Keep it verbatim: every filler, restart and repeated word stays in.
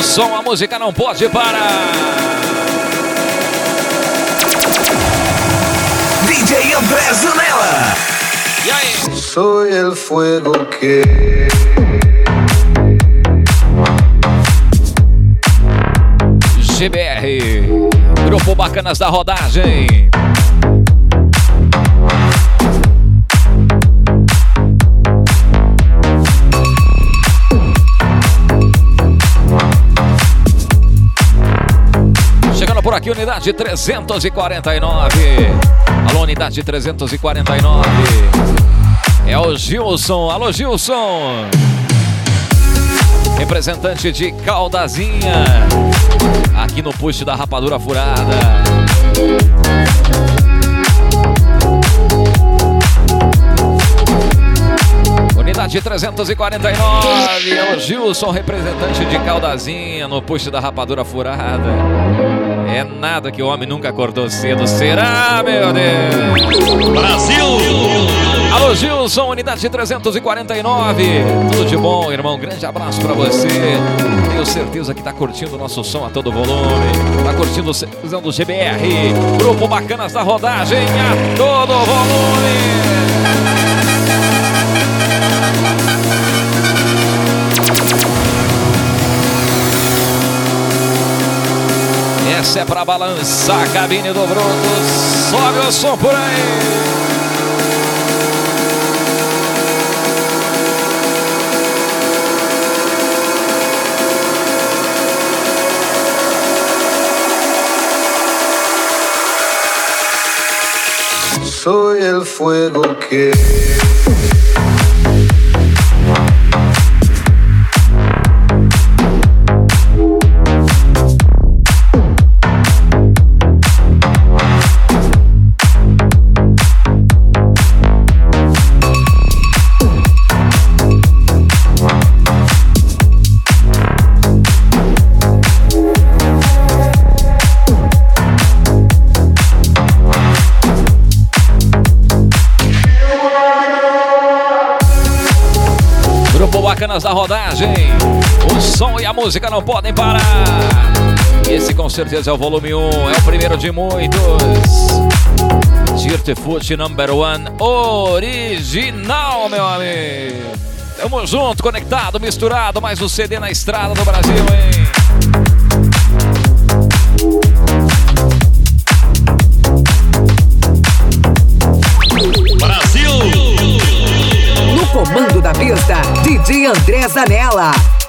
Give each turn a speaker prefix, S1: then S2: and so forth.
S1: O som, a música não pode parar.
S2: D J André Zanella.
S1: E aí?
S3: Soy el fuego que...
S1: G B R, Grupo Bacanas da Rodagem. Chegando por aqui, unidade trezentos e quarenta e nove. Alô, unidade trezentos e quarenta e nove. É o Gilson. Alô, Gilson. Representante de Caldazinha, aqui no push da Rapadura Furada. Unidade trezentos e quarenta e nove, é o Gilson, representante de Caldazinha, no push da Rapadura Furada. É nada que o homem nunca acordou cedo, será, meu Deus?
S4: Brasil!
S1: Alô, Gilson, unidade trezentos e quarenta e nove. Tudo de bom, irmão? Grande abraço pra você. Tenho certeza que tá curtindo o nosso som a todo volume. Tá curtindo o do G B R. Grupo Bacanas da Rodagem a todo volume. Essa é pra balançar a cabine do Bruto. Sobe o som por aí.
S3: Soy el fuego que...
S1: Bacanas da Rodagem, o som e a música não podem parar. Esse com certeza é o volume um, é o primeiro de muitos. Dirty Foot Number One original, meu amigo. Tamo junto, conectado, misturado, mais o C D na estrada do Brasil, hein?
S4: Brasil!
S5: No comando da pista, D J André Zanella.